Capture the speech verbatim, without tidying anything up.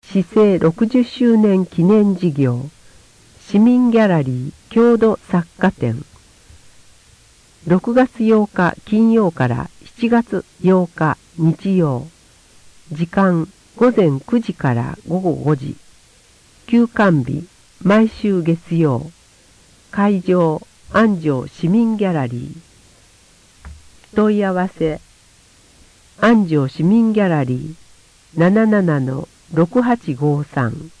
市政ろくじゅっしゅうねん記念事業市民ギャラリー郷土作家展ろくがつようか金曜からしちがつようか日曜時間ごぜんくじからごごごじ休館日毎週月曜会場安城市民ギャラリー問い合わせ安城市民ギャラリー ななななのろくはちごさん